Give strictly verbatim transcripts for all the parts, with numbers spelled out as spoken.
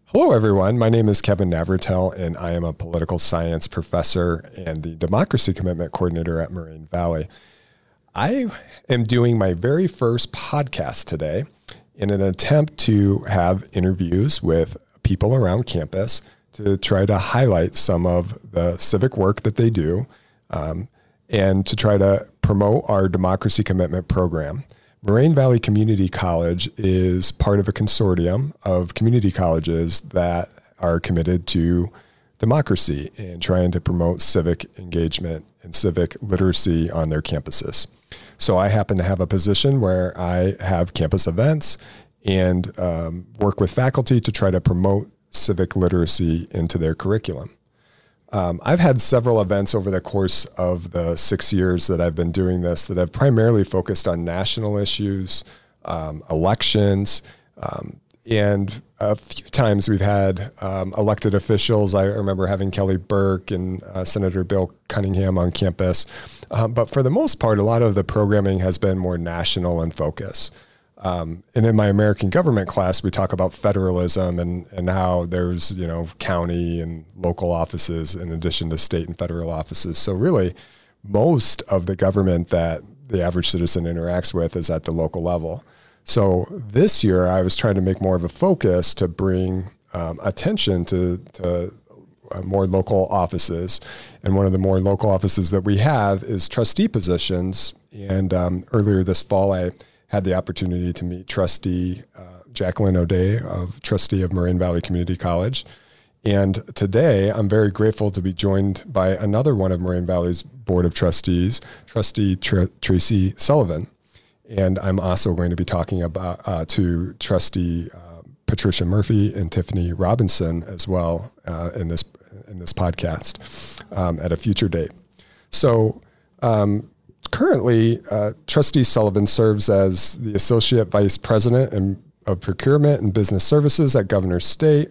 Hello, everyone. My name is Kevin Navratil, and I am a political science professor and the Democracy Commitment Coordinator at Moraine Valley. I am doing my very first podcast today in an attempt to have interviews with people around campus to try to highlight some of the civic work that they do um, and to try to promote our Democracy Commitment program. Moraine Valley Community College is part of a consortium of community colleges that are committed to democracy and trying to promote civic engagement and civic literacy on their campuses. So I happen to have a position where I have campus events and um, work with faculty to try to promote civic literacy into their curriculum. Um, I've had several events over the course of the six years that I've been doing this that have primarily focused on national issues, um, elections, um, and a few times we've had um, elected officials. I remember having Kelly Burke and uh, Senator Bill Cunningham on campus. Um, but for the most part, a lot of the programming has been more national in focus. Um, and in my American government class, we talk about federalism and, and how there's, you know, county and local offices in addition to state and federal offices. So really, most of the government that the average citizen interacts with is at the local level. So this year, I was trying to make more of a focus to bring um, attention to, to uh, more local offices. And one of the more local offices that we have is trustee positions. And um, earlier this fall, I had the opportunity to meet Trustee uh, Jacqueline O'Day, of Trustee of Moraine Valley Community College. And today, I'm very grateful to be joined by another one of Moraine Valley's Board of Trustees, Trustee Tr- Tracy Sullivan. And I'm also going to be talking about uh, to Trustee uh, Patricia Murphy and Tiffany Robinson as well uh, in this in this podcast um, at a future date. So. Um, Currently, uh, Trustee Sullivan serves as the Associate Vice President in, of Procurement and Business Services at Governor State,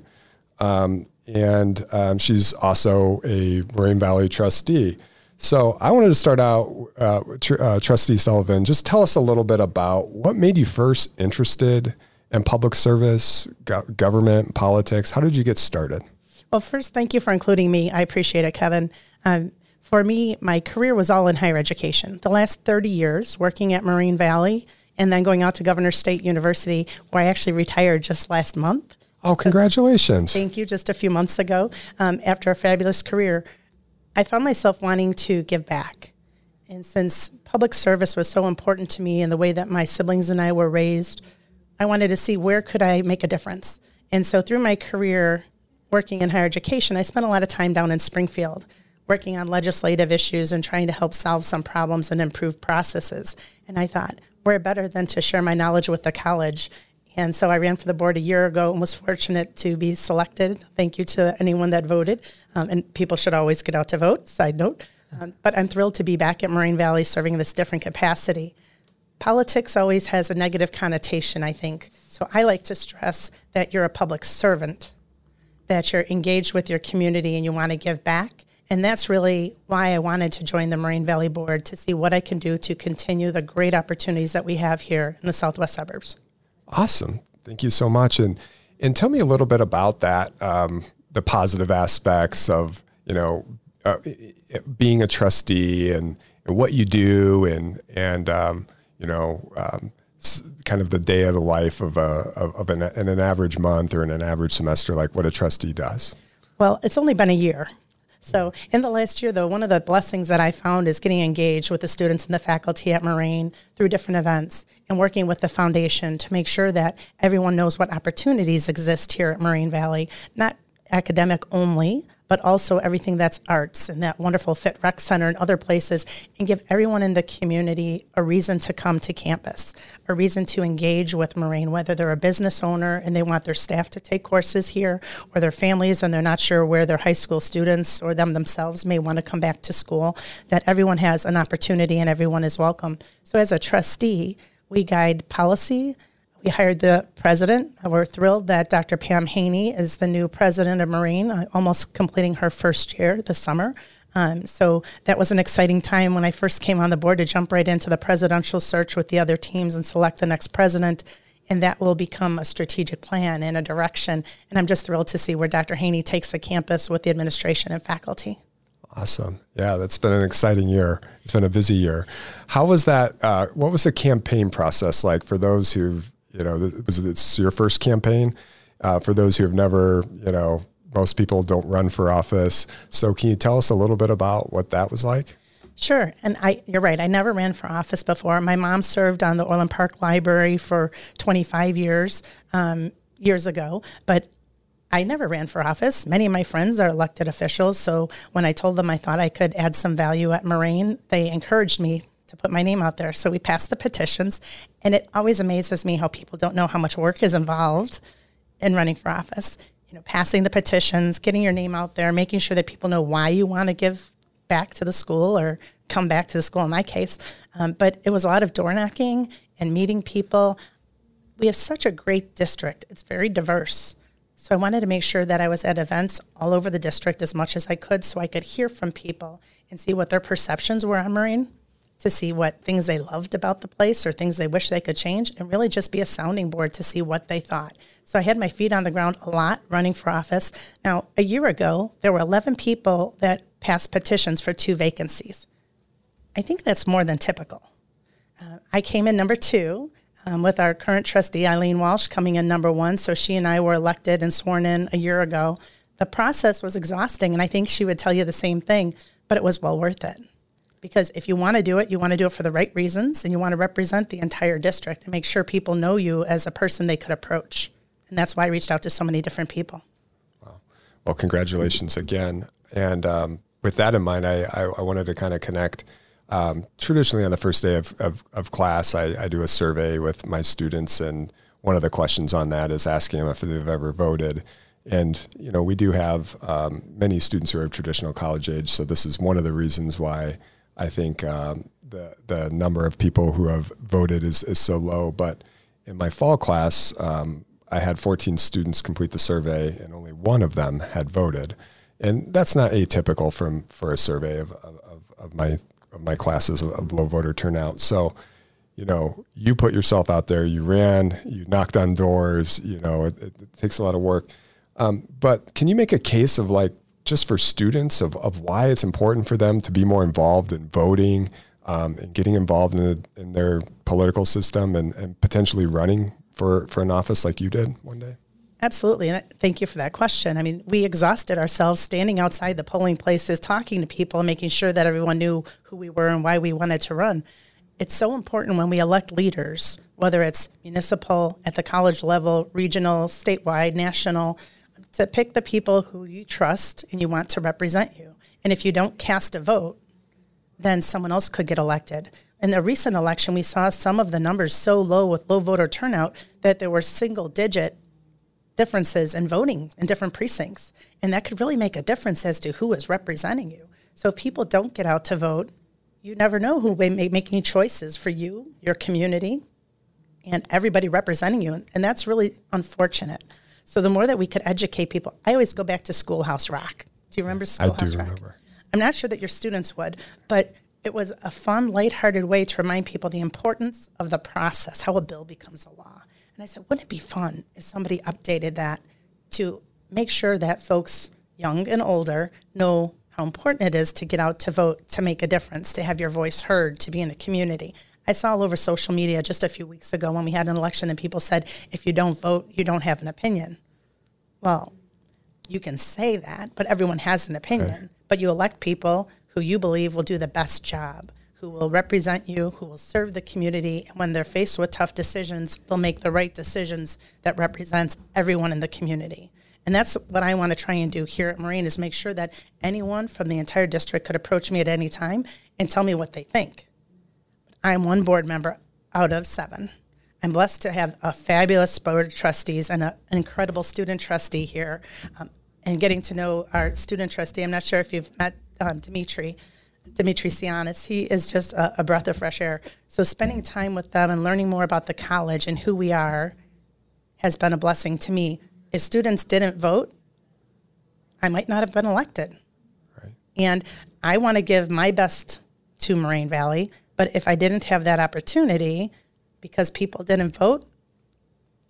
um, and um, she's also a Moraine Valley trustee. So I wanted to start out, uh, tr- uh, Trustee Sullivan, just tell us a little bit about what made you first interested in public service, go- government, politics. How did you get started? Well, first, thank you for including me. I appreciate it, Kevin. Um, For me, my career was all in higher education. The last thirty years working at Moraine Valley and then going out to Governor State University, where I actually retired just last month. Oh, congratulations. So, thank you. Just a few months ago, um, after a fabulous career, I found myself wanting to give back. And since public service was so important to me in the way that my siblings and I were raised, I wanted to see where could I make a difference. And so through my career working in higher education, I spent a lot of time down in Springfield, working on legislative issues and trying to help solve some problems and improve processes. And I thought, where better than to share my knowledge with the college? And so I ran for the board a year ago and was fortunate to be selected. Thank you to anyone that voted. Um, and people should always get out to vote, side note. Um, but I'm thrilled to be back at Moraine Valley serving this different capacity. Politics always has a negative connotation, I think. So I like to stress that you're a public servant, that you're engaged with your community and you want to give back. And that's really why I wanted to join the Moraine Valley Board, to see what I can do to continue the great opportunities that we have here in the southwest suburbs. Awesome. Thank you so much. And and tell me a little bit about that, um, the positive aspects of, you know, uh, being a trustee and, and what you do and, and um, you know, um, kind of the day of the life of, a, of, of an, in an average month or in an average semester, like what a trustee does. Well, it's only been a year. So in the last year, though, one of the blessings that I found is getting engaged with the students and the faculty at Moraine through different events and working with the foundation to make sure that everyone knows what opportunities exist here at Moraine Valley, not academic only, but also everything that's arts and that wonderful Fit Rec Center and other places, and give everyone in the community a reason to come to campus, a reason to engage with Moraine, whether they're a business owner and they want their staff to take courses here, or their families and they're not sure where their high school students or them themselves may want to come back to school, that everyone has an opportunity and everyone is welcome. So as a trustee, we guide policy. We hired the president. We're thrilled that Doctor Pam Haney is the new president of Moraine, uh, almost completing her first year this summer. Um, so that was an exciting time when I first came on the board to jump right into the presidential search with the other teams and select the next president. and that will become a strategic plan and a direction. And I'm just thrilled to see where Doctor Haney takes the campus with the administration and faculty. Awesome. Yeah, that's been an exciting year. It's been a busy year. How was that? Uh, what was the campaign process like for those who've, you know, was it your first campaign? Uh, for those who have never, you know, most people don't run for office. So can you tell us a little bit about what that was like? Sure. And I, you're right. I never ran for office before. My mom served on the Orland Park Library for twenty-five years, um, years ago, but I never ran for office. Many of my friends are elected officials. So when I told them I thought I could add some value at Moraine, they encouraged me to put my name out there. So we passed the petitions, and it always amazes me how people don't know how much work is involved in running for office. You know, passing the petitions, getting your name out there, making sure that people know why you want to give back to the school or come back to the school in my case. Um, but it was a lot of door knocking and meeting people. We have such a great district. It's very diverse. So I wanted to make sure that I was at events all over the district as much as I could so I could hear from people and see what their perceptions were on Moraine, to see what things they loved about the place or things they wish they could change, and really just be a sounding board to see what they thought. So I had my feet on the ground a lot running for office. Now, a year ago, there were eleven people that passed petitions for two vacancies. I think that's more than typical. Uh, I came in number two. Um, with our current trustee, Eileen Walsh, coming in number one. So she and I were elected and sworn in a year ago. The process was exhausting, and I think she would tell you the same thing, but it was well worth it. Because if you want to do it, you want to do it for the right reasons, and you want to represent the entire district and make sure people know you as a person they could approach. And that's why I reached out to so many different people. Wow. Well, congratulations again. And um, with that in mind, I, I, I wanted to kind of connect. Um, traditionally on the first day of, of, of class, I, I do a survey with my students, and one of the questions on that is asking them if they've ever voted. And, you know, we do have um, many students who are of traditional college age, so this is one of the reasons why I think um, the the number of people who have voted is, is so low. But in my fall class, um, I had fourteen students complete the survey, and only one of them had voted. And that's not atypical from for a survey of, of, of my of my classes of low voter turnout. So, you know, you put yourself out there, you ran, you knocked on doors, you know, it, it takes a lot of work. Um, but can you make a case of, like, just for students of, of why it's important for them to be more involved in voting um, and getting involved in, a, in their political system and, and potentially running for, for an office like you did one day? Absolutely. And thank you for that question. I mean, we exhausted ourselves standing outside the polling places, talking to people and making sure that everyone knew who we were and why we wanted to run. It's so important when we elect leaders, whether it's municipal, at the college level, regional, statewide, national, to pick the people who you trust and you want to represent you. And if you don't cast a vote, then someone else could get elected. In the recent election, we saw some of the numbers so low with low voter turnout that there were single-digit differences in voting in different precincts. And that could really make a difference as to who is representing you. So if people don't get out to vote, you never know who may be making choices for you, your community, and everybody representing you. And that's really unfortunate. So the more that we could educate people, I always go back to Schoolhouse Rock. Do you remember Schoolhouse Rock? I do Rock? remember. I'm not sure that your students would, but it was a fun, lighthearted way to remind people the importance of the process, how a bill becomes a law. And I said, wouldn't it be fun if somebody updated that to make sure that folks, young and older, know how important it is to get out to vote, to make a difference, to have your voice heard, to be in the community. I saw all over social media just a few weeks ago when we had an election and people said, if you don't vote, you don't have an opinion. Well, you can say that, but everyone has an opinion. Right. But you elect people who you believe will do the best job, who will represent you, who will serve the community. And when they're faced with tough decisions, they'll make the right decisions that represents everyone in the community. And that's what I want to try and do here at Moraine, is make sure that anyone from the entire district could approach me at any time and tell me what they think. I'm one board member out of seven. I'm blessed to have a fabulous board of trustees and a, an incredible student trustee here. Um, and getting to know our student trustee, I'm not sure if you've met um, Dimitri, Dimitri Sianis. He is just a, a breath of fresh air. So spending time with them and learning more about the college and who we are has been a blessing to me. If students didn't vote, I might not have been elected. Right. And I want to give my best to Moraine Valley, but if I didn't have that opportunity because people didn't vote,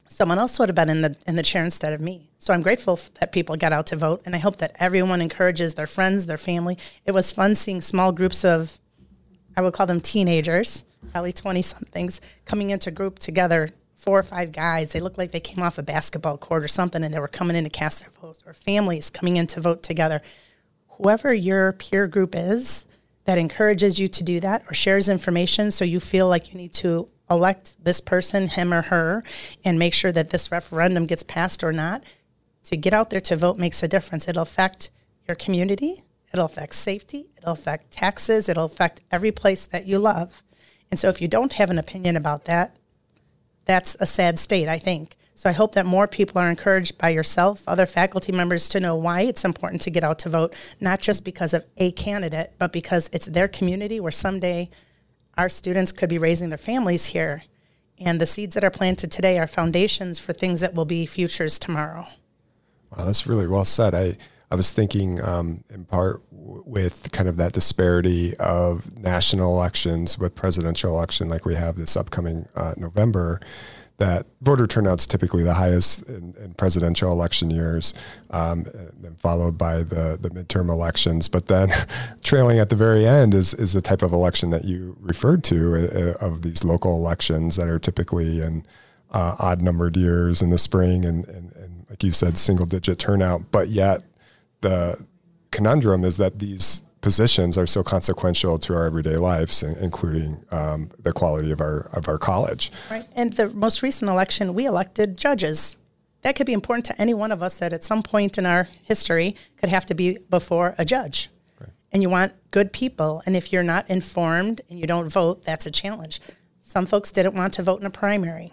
someone else would have been in the in the chair instead of me. So I'm grateful that people got out to vote, and I hope that everyone encourages their friends, their family. It was fun seeing small groups of, I would call them teenagers, probably twenty-somethings, coming into group together, four or five guys. They looked like they came off a basketball court or something, and they were coming in to cast their votes, or families coming in to vote together. Whoever your peer group is that encourages you to do that or shares information so you feel like you need to elect this person, him or her, and make sure that this referendum gets passed or not, to get out there to vote makes a difference. It'll affect your community. It'll affect safety. It'll affect taxes. It'll affect every place that you love. And so if you don't have an opinion about that, that's a sad state, I think. So I hope that more people are encouraged by yourself, other faculty members, to know why it's important to get out to vote, not just because of a candidate, but because it's their community where someday our students could be raising their families here. And the seeds that are planted today are foundations for things that will be futures tomorrow. Wow, that's really well said. I, I was thinking um, in part w- with kind of that disparity of national elections with presidential election like we have this upcoming uh, November, that voter turnout's typically the highest in, in presidential election years, um, then followed by the, the midterm elections. But then trailing at the very end is, is the type of election that you referred to uh, of these local elections that are typically in uh, odd-numbered years in the spring and, and, and, like you said, single-digit turnout. But yet the conundrum is that these positions are so consequential to our everyday lives, including um, the quality of our of our college. Right. And the most recent election, we elected judges. That could be important to any one of us that at some point in our history could have to be before a judge. Right. And you want good people. And if you're not informed and you don't vote, that's a challenge. Some folks didn't want to vote in a primary.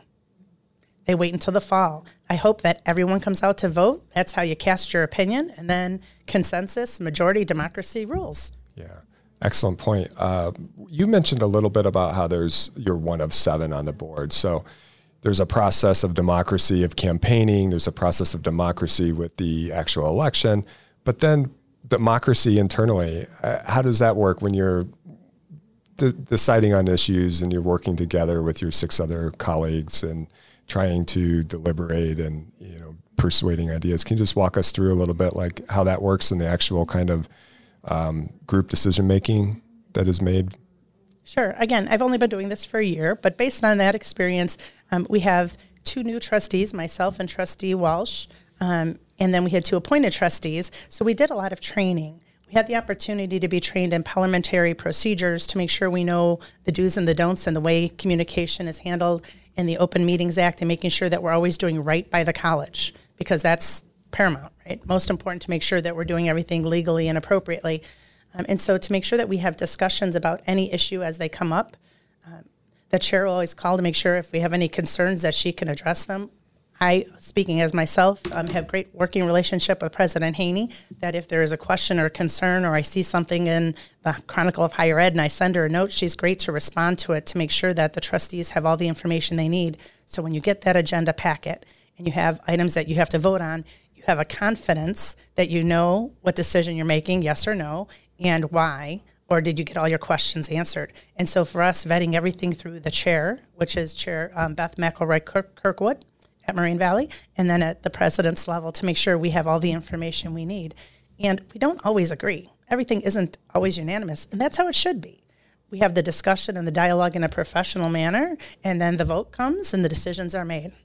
They wait until the fall. I hope that everyone comes out to vote. That's how you cast your opinion. And then consensus, majority, democracy rules. Yeah, excellent point. Uh, you mentioned a little bit about how there's you're one of seven on the board. So there's a process of democracy of campaigning. There's a process of democracy with the actual election. But then democracy internally, uh, how does that work when you're de- deciding on issues and you're working together with your six other colleagues and trying to deliberate and, you know, persuading ideas? Can you just walk us through a little bit like how that works in the actual kind of um, group decision making that is made? Sure. Again, I've only been doing this for a year, but based on that experience, um, we have two new trustees, myself and Trustee Walsh, um, and then we had two appointed trustees. So we did a lot of training. We had the opportunity to be trained in parliamentary procedures to make sure we know the do's and the don'ts and the way communication is handled in the Open Meetings Act, and making sure that we're always doing right by the college, because that's paramount, right? Most important to make sure that we're doing everything legally and appropriately. Um, and so to make sure that we have discussions about any issue as they come up, um, the chair will always call to make sure if we have any concerns that she can address them. I, speaking as myself, um, have great working relationship with President Haney, that if there is a question or a concern or I see something in the Chronicle of Higher Ed and I send her a note, she's great to respond to it to make sure that the trustees have all the information they need. So when you get that agenda packet and you have items that you have to vote on, you have a confidence that you know what decision you're making, yes or no, and why, or did you get all your questions answered? And so for us, vetting everything through the chair, which is Chair um, Beth McElroy Kirk- Kirkwood, at Moraine Valley, and then at the president's level to make sure we have all the information we need. And we don't always agree. Everything isn't always unanimous, and that's how it should be. We have the discussion and the dialogue in a professional manner, and then the vote comes and the decisions are made.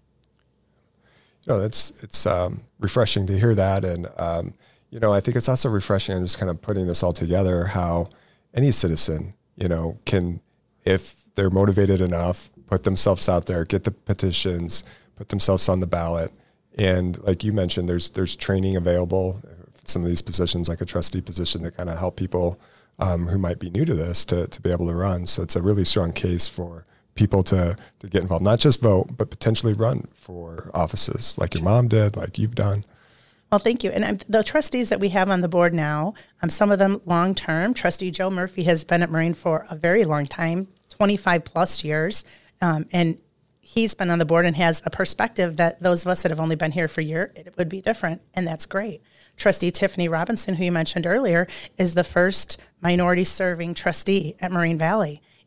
You know, it's it's um, refreshing to hear that, and um, you know, I think it's also refreshing. I'm just kind of putting this all together. How any citizen, you know, can, if they're motivated enough, put themselves out there, get the petitions, put themselves on the ballot. And like you mentioned, there's there's training available, some of these positions like a trustee position to kind of help people um, who might be new to this to, to be able to run. So it's a really strong case for people to, to get involved, not just vote, but potentially run for offices like your mom did, like you've done. Well, thank you. And um, the trustees that we have on the board now, um, some of them long-term. Trustee Joe Murphy has been at Moraine for a very long time, twenty-five plus years. Um, and he's been on the board and has a perspective that those of us that have only been here for a year, it would be different, and that's great. Trustee Tiffany Robinson, who you mentioned earlier, is the first minority-serving trustee at Moraine Valley,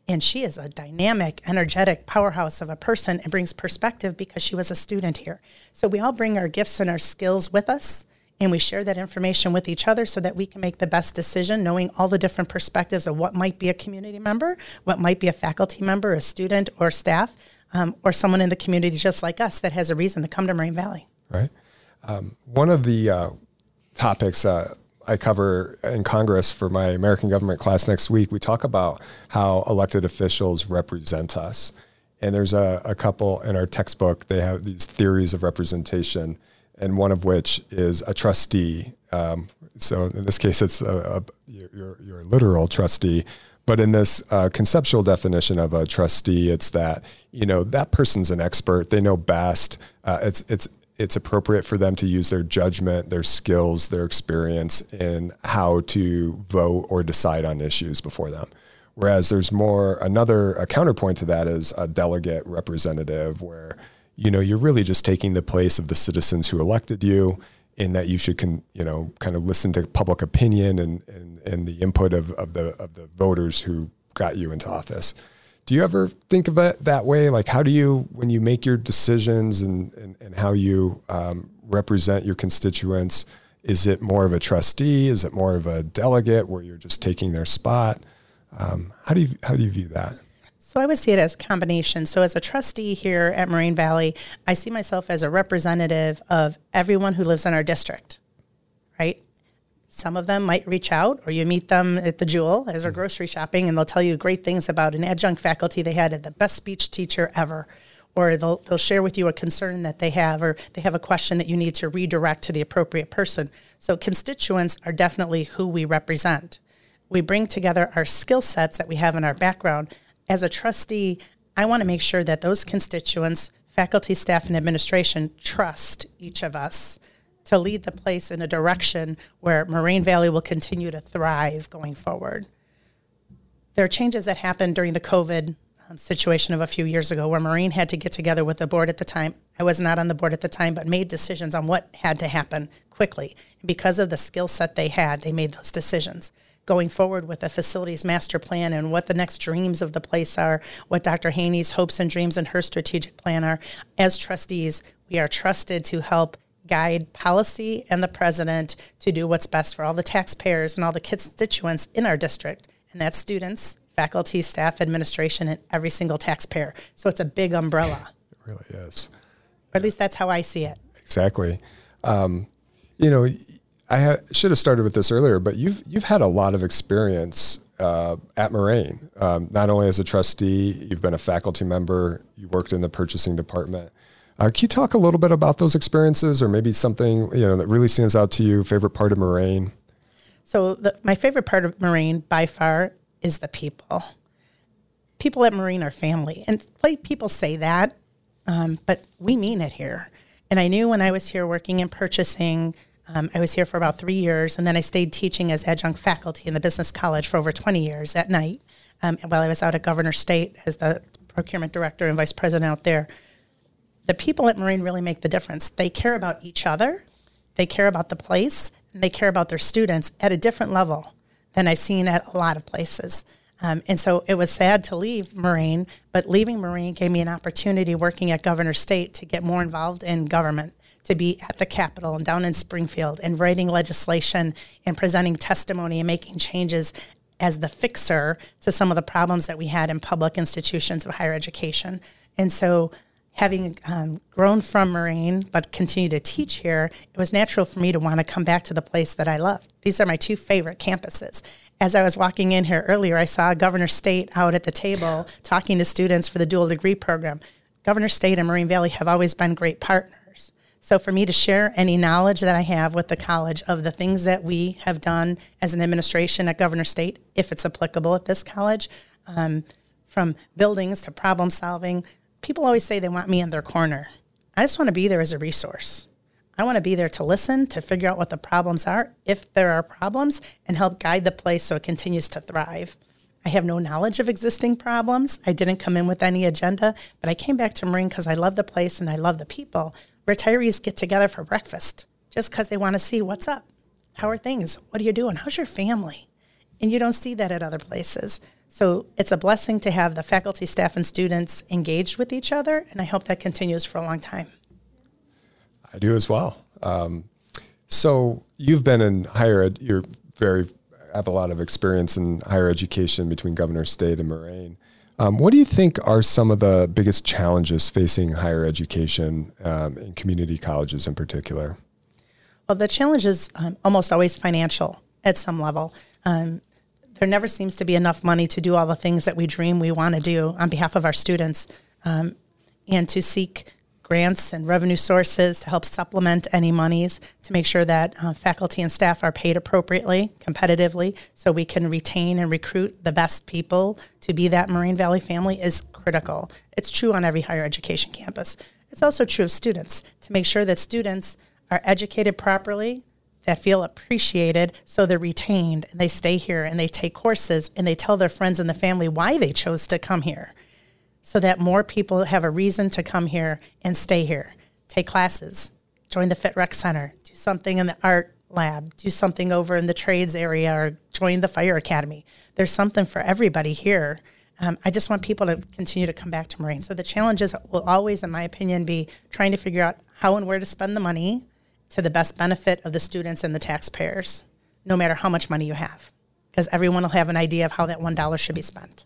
And she is a dynamic, energetic powerhouse of a person and brings perspective because she was a student here. So we all bring our gifts and our skills with us, and we share that information with each other so that we can make the best decision, knowing all the different perspectives of what might be a community member, what might be a faculty member, a student, or staff, um, or someone in the community just like us that has a reason to come to Moraine Valley. Right. Um, one of the uh, topics uh, I cover in Congress for my American government class next week, we talk about how elected officials represent us. And there's a, a couple in our textbook, they have these theories of representation, and one of which is a trustee. Um, so in this case, it's a, a, your, your literal trustee. But in this uh, conceptual definition of a trustee, it's that, you know, that person's an expert. They know best. Uh, it's it's it's appropriate for them to use their judgment, their skills, their experience in how to vote or decide on issues before them. Whereas there's more, another, a counterpoint to that is a delegate representative where, you know, you're really just taking the place of the citizens who elected you, in that you should, con, you know, kind of listen to public opinion and, and, and the input of, of the of the voters who got you into office. Do you ever think of it that way? Like, how do you, when you make your decisions and, and, and how you um, represent your constituents, is it more of a trustee? Is it more of a delegate where you're just taking their spot? Um, how do you, how do you view that? So I would see it as a combination. So as a trustee here at Moraine Valley, I see myself as a representative of everyone who lives in our district, right? Some of them might reach out, or you meet them at the Jewel as they're grocery shopping, and they'll tell you great things about an adjunct faculty they had, the best speech teacher ever. Or they'll they'll share with you a concern that they have, or they have a question that you need to redirect to the appropriate person. So constituents are definitely who we represent. We bring together our skill sets that we have in our background. As a trustee, I want to make sure that those constituents, faculty, staff, and administration trust each of us to lead the place in a direction where Moraine Valley will continue to thrive going forward. There are changes that happened during the COVID um, situation of a few years ago where Moraine had to get together with the board at the time. I was not on the board at the time, but made decisions on what had to happen quickly. And because of the skill set they had, they made those decisions. Going forward with the facilities master plan and what the next dreams of the place are, what Doctor Haney's hopes and dreams and her strategic plan are. As trustees, we are trusted to help guide policy and the president to do what's best for all the taxpayers and all the constituents in our district. And that's students, faculty, staff, administration, and every single taxpayer. So it's a big umbrella. It really is. Or at least that's how I see it. Exactly. Um, you know, I ha- should have started with this earlier, but you've you've had a lot of experience uh, at Moraine. Um, not only as a trustee, you've been a faculty member. You worked in the purchasing department. Uh, can you talk a little bit about those experiences, or maybe something you know that really stands out to you? Favorite part of Moraine? So the, my favorite part of Moraine, by far, is the people. People at Moraine are family, and people say that, um, but we mean it here. And I knew when I was here working in purchasing. Um, I was here for about three years, and then I stayed teaching as adjunct faculty in the business college for over twenty years at night um, while I was out at Governor State as the procurement director and vice president out there. The people at Moraine really make the difference. They care about each other, they care about the place, and they care about their students at a different level than I've seen at a lot of places. Um, and so it was sad to leave Moraine, but leaving Moraine gave me an opportunity working at Governor State to get more involved in government, to be at the Capitol and down in Springfield and writing legislation and presenting testimony and making changes as the fixer to some of the problems that we had in public institutions of higher education. And so having um, grown from Moraine but continue to teach here, it was natural for me to want to come back to the place that I love. These are my two favorite campuses. As I was walking in here earlier, I saw Governor State out at the table talking to students for the dual degree program. Governor State and Moraine Valley have always been great partners. So for me to share any knowledge that I have with the college of the things that we have done as an administration at Governor State, if it's applicable at this college, um, from buildings to problem solving, people always say they want me in their corner. I just want to be there as a resource. I want to be there to listen, to figure out what the problems are, if there are problems, and help guide the place so it continues to thrive. I have no knowledge of existing problems. I didn't come in with any agenda, but I came back to Moraine because I love the place and I love the people. Retirees get together for breakfast just because they want to see what's up. How are things? What are you doing? How's your family? And you don't see that at other places. So it's a blessing to have the faculty, staff, and students engaged with each other, and I hope that continues for a long time. I do as well. Um, so you've been in higher ed, you're very, have a lot of experience in higher education between Governor State and Moraine. Um, what do you think are some of the biggest challenges facing higher education um, in community colleges in particular? Well, the challenge is um, almost always financial at some level. Um, there never seems to be enough money to do all the things that we dream we want to do on behalf of our students, um, and to seek grants and revenue sources to help supplement any monies to make sure that uh, faculty and staff are paid appropriately, competitively, so we can retain and recruit the best people to be that Moraine Valley family is critical. It's true on every higher education campus. It's also true of students, to make sure that students are educated properly, that feel appreciated, so they're retained and they stay here and they take courses and they tell their friends and the family why they chose to come here, so that more people have a reason to come here and stay here, take classes, join the Fit Rec Center, do something in the art lab, do something over in the trades area, or join the fire academy. There's something for everybody here. Um, I just want people to continue to come back to Moraine. So the challenges will always, in my opinion, be trying to figure out how and where to spend the money to the best benefit of the students and the taxpayers, no matter how much money you have, because everyone will have an idea of how that one dollar should be spent.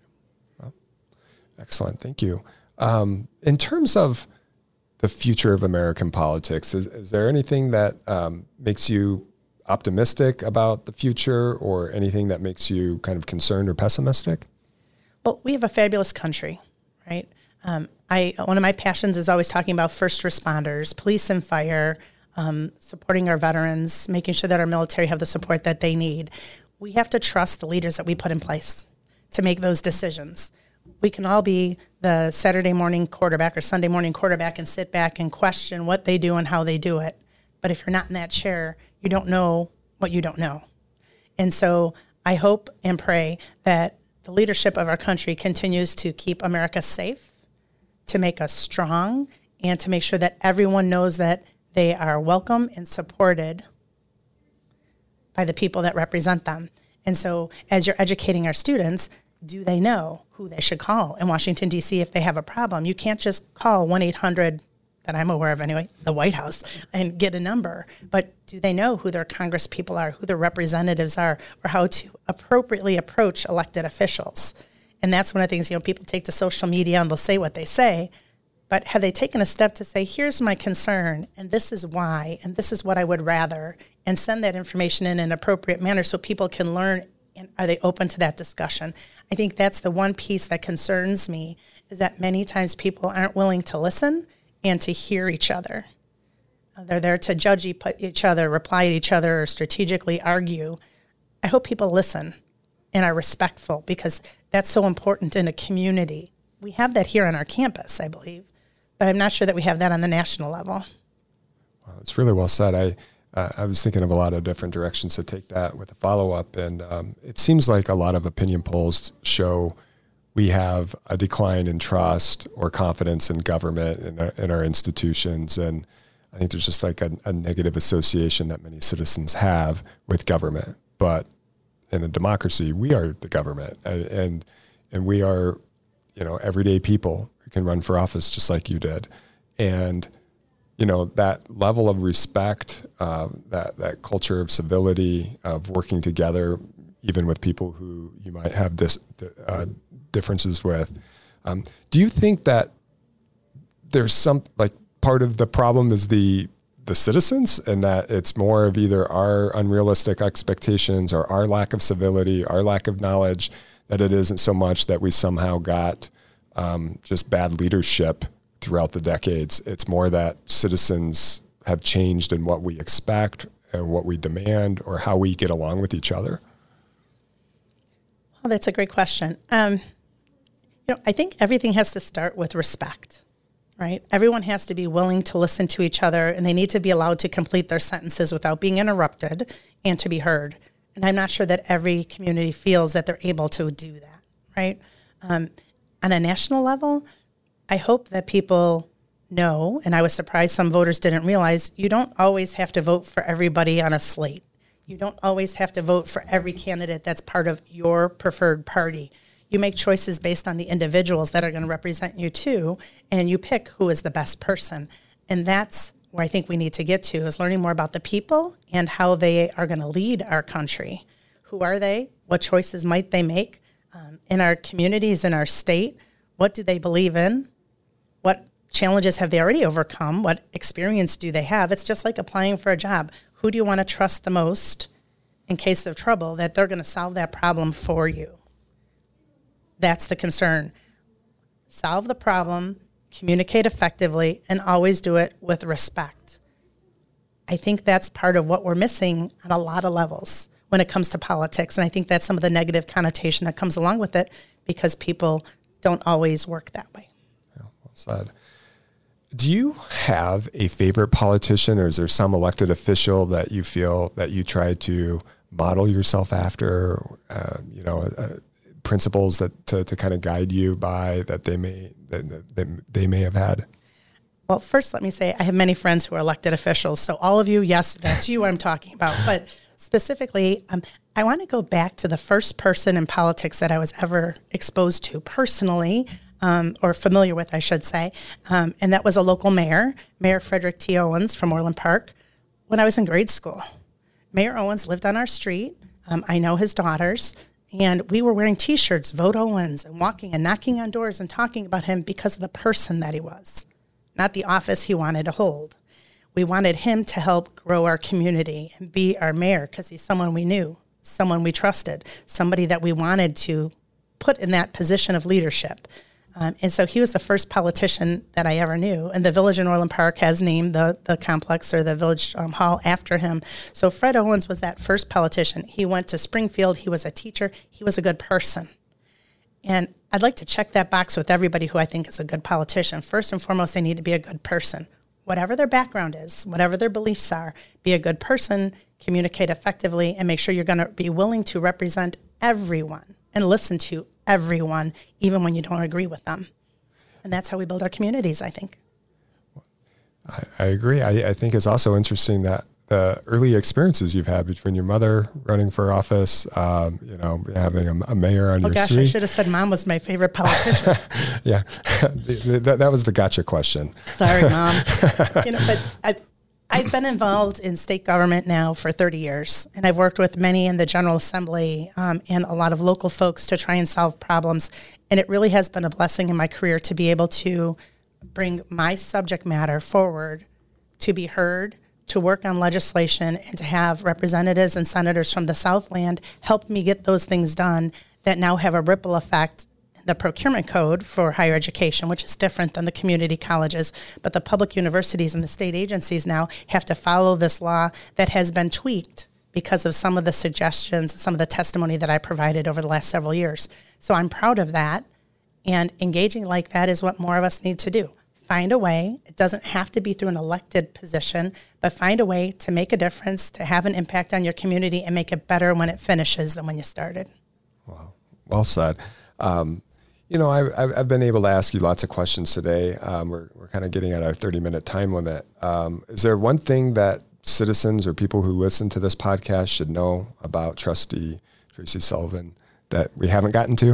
Well, excellent. Thank you. Um, in terms of the future of American politics, is, is there anything that um, makes you optimistic about the future, or anything that makes you kind of concerned or pessimistic? Well, we have a fabulous country, right? Um, I one of my passions is always talking about first responders, police and fire, um, supporting our veterans, making sure that our military have the support that they need. We have to trust the leaders that we put in place to make those decisions. We can all be the Saturday morning quarterback or Sunday morning quarterback and sit back and question what they do and how they do it. But if you're not in that chair, you don't know what you don't know. And so I hope and pray that the leadership of our country continues to keep America safe, to make us strong, and to make sure that everyone knows that they are welcome and supported by the people that represent them. And so as you're educating our students, do they know who they should call in Washington, D C if they have a problem? You can't just call one eight hundred, that I'm aware of anyway, the White House, and get a number. But do they know who their Congress people are, who their representatives are, or how to appropriately approach elected officials? And that's one of the things, you know, people take to social media and they'll say what they say, but have they taken a step to say, here's my concern, and this is why, and this is what I would rather, and send that information in an appropriate manner so people can learn, and are they open to that discussion? I think that's the one piece that concerns me, is that many times people aren't willing to listen and to hear each other. They're there to judge each other, reply to each other, or strategically argue. I hope people listen and are respectful, because that's so important in a community. We have that here on our campus, I believe, but I'm not sure that we have that on the national level. Well, it's really well said. I uh, I was thinking of a lot of different directions to take that with a follow-up, and um, it seems like a lot of opinion polls show we have a decline in trust or confidence in government and in, in our institutions, and I think there's just like a, a negative association that many citizens have with government. But in a democracy, we are the government, and and we are, you know, everyday people who can run for office just like you did. And, you know, that level of respect, uh, that, that culture of civility, of working together, even with people who you might have dis, uh, differences with. Um, do you think that there's some, like, part of the problem is the the citizens, and that it's more of either our unrealistic expectations or our lack of civility, our lack of knowledge, that it isn't so much that we somehow got um, just bad leadership throughout the decades? It's more that citizens have changed in what we expect and what we demand, or how we get along with each other. Well, that's a great question. Um, you know, I think everything has to start with respect. Right? Everyone has to be willing to listen to each other, and they need to be allowed to complete their sentences without being interrupted and to be heard. And I'm not sure that every community feels that they're able to do that, right? Um, on a national level, I hope that people know, and I was surprised some voters didn't realize, you don't always have to vote for everybody on a slate. You don't always have to vote for every candidate that's part of your preferred party. You make choices based on the individuals that are going to represent you too, and you pick who is the best person. And that's where I think we need to get to, is learning more about the people and how they are going to lead our country. Who are they? What choices might they make um, in our communities, in our state? What do they believe in? What challenges have they already overcome? What experience do they have? It's just like applying for a job. Who do you want to trust the most in case of trouble, that they're going to solve that problem for you? That's the concern. Solve the problem, communicate effectively, and always do it with respect. I think that's part of what we're missing on a lot of levels when it comes to politics. And I think that's some of the negative connotation that comes along with it, because people don't always work that way. Yeah, well said. Do you have a favorite politician, or is there some elected official that you feel that you try to model yourself after, uh, you know, uh, principles that to, to kind of guide you by that they may that, that they may have had? Well, first, let me say I have many friends who are elected officials. So all of you, yes, that's you I'm talking about. But specifically, um, I want to go back to the first person in politics that I was ever exposed to personally, um, or familiar with, I should say, um, and that was a local mayor, Mayor Frederick T. Owens from Orland Park, when I was in grade school. Mayor Owens lived on our street. Um, I know his daughters. And we were wearing T-shirts, Vote Owens, and walking and knocking on doors and talking about him because of the person that he was, not the office he wanted to hold. We wanted him to help grow our community and be our mayor because he's someone we knew, someone we trusted, somebody that we wanted to put in that position of leadership. Um, and so he was the first politician that I ever knew. And the village in Orland Park has named the, the complex or the village um, hall after him. So Fred Owens was that first politician. He went to Springfield. He was a teacher. He was a good person. And I'd like to check that box with everybody who I think is a good politician. First and foremost, they need to be a good person. Whatever their background is, whatever their beliefs are, be a good person, communicate effectively, and make sure you're going to be willing to represent everyone and listen to everyone, even when you don't agree with them. And that's how we build our communities, I think. I, I agree. I, I think it's also interesting that the early experiences you've had between your mother running for office, um, you know, having a, a mayor on oh your gosh, street. I should have said mom was my favorite politician. yeah, that, that was the gotcha question. Sorry, mom. you know, but I, I've been involved in state government now for thirty years, and I've worked with many in the General Assembly um, and a lot of local folks to try and solve problems. And it really has been a blessing in my career to be able to bring my subject matter forward, to be heard, to work on legislation, and to have representatives and senators from the Southland help me get those things done that now have a ripple effect. The procurement code for higher education, which is different than the community colleges, but the public universities and the state agencies now have to follow this law that has been tweaked because of some of the suggestions, some of the testimony that I provided over the last several years. So I'm proud of that, and engaging like that is what more of us need to do. Find a way. It doesn't have to be through an elected position, but find a way to make a difference, to have an impact on your community, and make it better when it finishes than when you started. Wow. Well said. Um, You know, I've, I've been able to ask you lots of questions today. Um, we're we're kind of getting at our thirty minute time limit. Um, is there one thing that citizens or people who listen to this podcast should know about Trustee Tracy Sullivan that we haven't gotten to?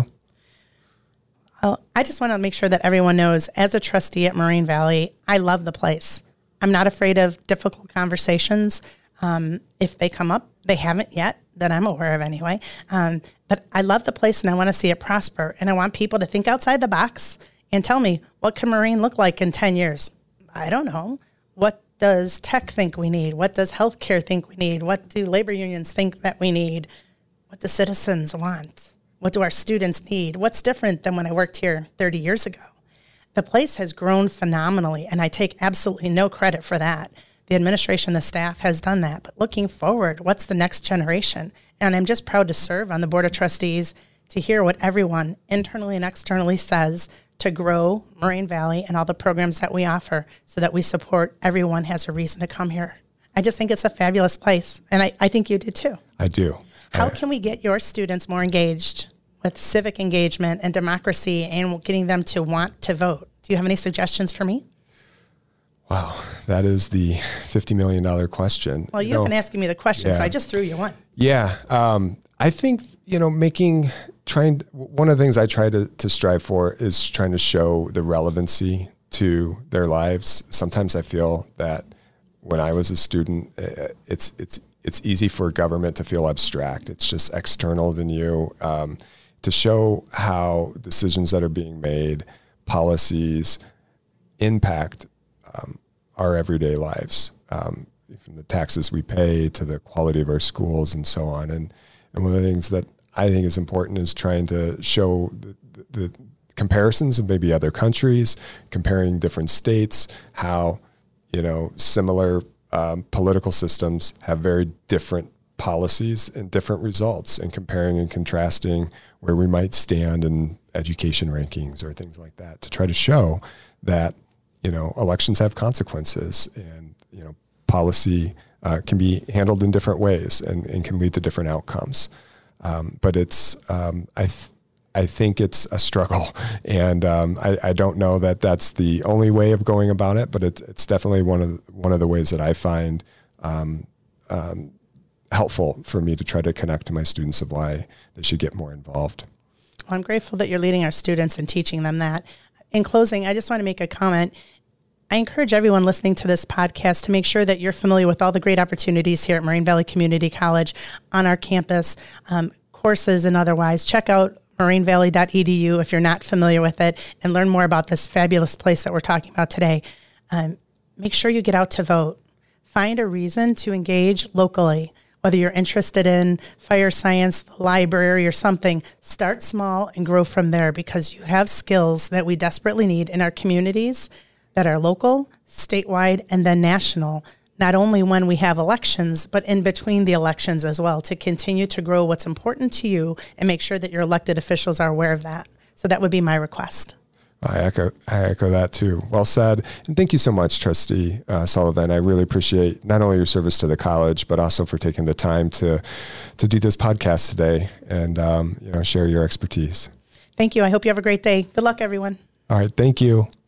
Well, I just want to make sure that everyone knows, as a trustee at Moraine Valley, I love the place. I'm not afraid of difficult conversations. Um, if they come up, they haven't yet, that I'm aware of anyway. Um, but I love the place, and I want to see it prosper. And I want people to think outside the box and tell me, what can Moraine look like in ten years? I don't know. What does tech think we need? What does healthcare think we need? What do labor unions think that we need? What do citizens want? What do our students need? What's different than when I worked here thirty years ago? The place has grown phenomenally, and I take absolutely no credit for that. The administration, the staff has done that. But looking forward, what's the next generation? And I'm just proud to serve on the Board of Trustees, to hear what everyone internally and externally says to grow Moraine Valley and all the programs that we offer, so that we support everyone has a reason to come here. I just think it's a fabulous place, and I, I think you do too. I do. How I, can we get your students more engaged with civic engagement and democracy, and getting them to want to vote? Do you have any suggestions for me? Wow, that is the fifty million dollars question. Well, you've you know, been asking me the question, yeah. so I just threw you one. Yeah. Um, I think, you know, making, trying, one of the things I try to, to strive for is trying to show the relevancy to their lives. Sometimes I feel that when I was a student, it's, it's, it's easy for government to feel abstract. It's just external than you. Um, to show how decisions that are being made, policies, impact um, our everyday lives, um, from the taxes we pay to the quality of our schools and so on. And, and one of the things that I think is important is trying to show the, the, the comparisons of maybe other countries, comparing different states, how, you know, similar um, political systems have very different policies and different results, and comparing and contrasting where we might stand in education rankings or things like that, to try to show that, you know, elections have consequences, and, you know, policy uh, can be handled in different ways and, and can lead to different outcomes. Um, but it's, um, I, th- I think it's a struggle, and um, I, I don't know that that's the only way of going about it, but it, it's definitely one of the, one of the ways that I find um, um, helpful for me to try to connect to my students of why they should get more involved. Well, I'm grateful that you're leading our students and teaching them that. In closing, I just want to make a comment. I encourage everyone listening to this podcast to make sure that you're familiar with all the great opportunities here at Moraine Valley Community College on our campus, um, courses and otherwise. Check out moraine valley dot e d u if you're not familiar with it, and learn more about this fabulous place that we're talking about today. Um, make sure you get out to vote. Find a reason to engage locally. Whether you're interested in fire science, the library, or something, start small and grow from there, because you have skills that we desperately need in our communities that are local, statewide, and then national, not only when we have elections, but in between the elections as well, to continue to grow what's important to you and make sure that your elected officials are aware of that. So that would be my request. I echo, I echo that too. Well said. And thank you so much, Trustee uh, Sullivan. I really appreciate not only your service to the college, but also for taking the time to, to do this podcast today and um, you know, share your expertise. Thank you. I hope you have a great day. Good luck, everyone. All right. Thank you.